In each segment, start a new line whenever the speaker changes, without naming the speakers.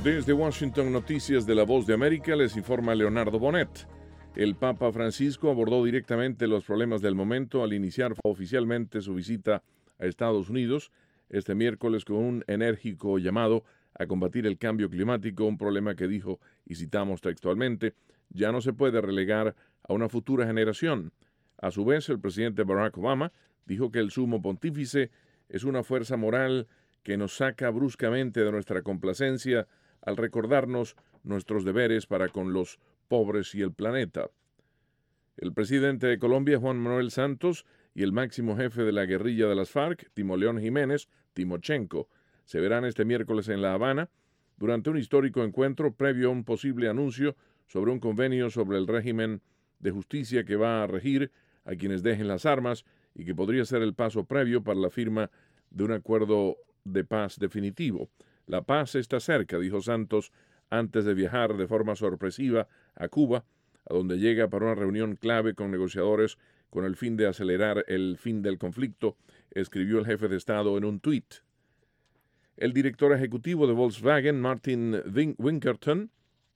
Desde Washington, Noticias de la Voz de América, les informa Leonardo Bonet. El Papa Francisco abordó directamente los problemas del momento al iniciar oficialmente su visita a Estados Unidos este miércoles con un enérgico llamado a combatir el cambio climático, un problema que dijo, y citamos textualmente, ya no se puede relegar a una futura generación. A su vez, el presidente Barack Obama dijo que el sumo pontífice es una fuerza moral que nos saca bruscamente de nuestra complacencia al recordarnos nuestros deberes para con los pobres y el planeta. El presidente de Colombia, Juan Manuel Santos, y el máximo jefe de la guerrilla de las FARC, Timoleón Jiménez, Timochenko, se verán este miércoles en La Habana durante un histórico encuentro previo a un posible anuncio sobre un convenio sobre el régimen de justicia que va a regir a quienes dejen las armas y que podría ser el paso previo para la firma de un acuerdo de paz definitivo. La paz está cerca, dijo Santos, antes de viajar de forma sorpresiva a Cuba, a donde llega para una reunión clave con negociadores con el fin de acelerar el fin del conflicto, escribió el jefe de Estado en un tuit. El director ejecutivo de Volkswagen, Martin Winkelton,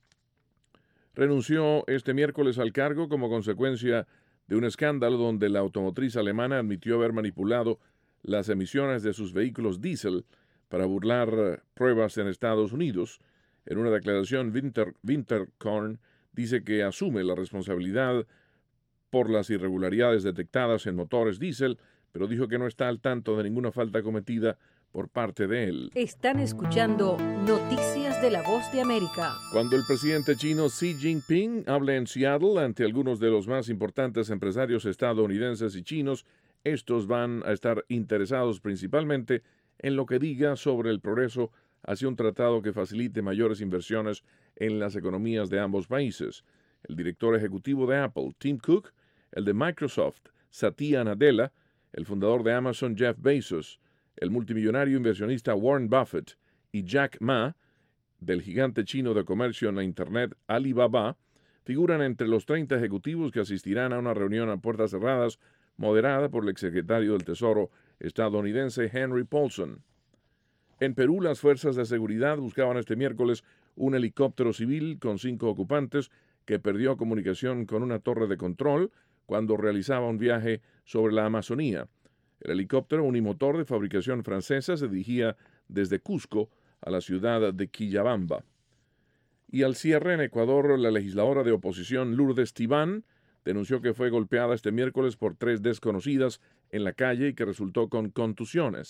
renunció este miércoles al cargo como consecuencia de un escándalo donde la automotriz alemana admitió haber manipulado las emisiones de sus vehículos diésel para burlar pruebas en Estados Unidos. En una declaración, Winterkorn dice que asume la responsabilidad por las irregularidades detectadas en motores diésel, pero dijo que no está al tanto de ninguna falta cometida por parte de él.
Están escuchando Noticias de la Voz de América.
Cuando el presidente chino Xi Jinping hable en Seattle ante algunos de los más importantes empresarios estadounidenses y chinos, estos van a estar interesados principalmente en lo que diga sobre el progreso hacia un tratado que facilite mayores inversiones en las economías de ambos países. El director ejecutivo de Apple, Tim Cook, el de Microsoft, Satya Nadella, el fundador de Amazon, Jeff Bezos, el multimillonario inversionista Warren Buffett y Jack Ma, del gigante chino de comercio en la Internet Alibaba, figuran entre los 30 ejecutivos que asistirán a una reunión a puertas cerradas moderada por el exsecretario del Tesoro estadounidense Henry Paulson. En Perú, las fuerzas de seguridad buscaban este miércoles un helicóptero civil con 5 ocupantes que perdió comunicación con una torre de control cuando realizaba un viaje sobre la Amazonía. El helicóptero unimotor de fabricación francesa se dirigía desde Cusco a la ciudad de Quillabamba. Y al cierre en Ecuador, la legisladora de oposición Lourdes Tibán denunció que fue golpeada este miércoles por 3 desconocidas en la calle y que resultó con contusiones.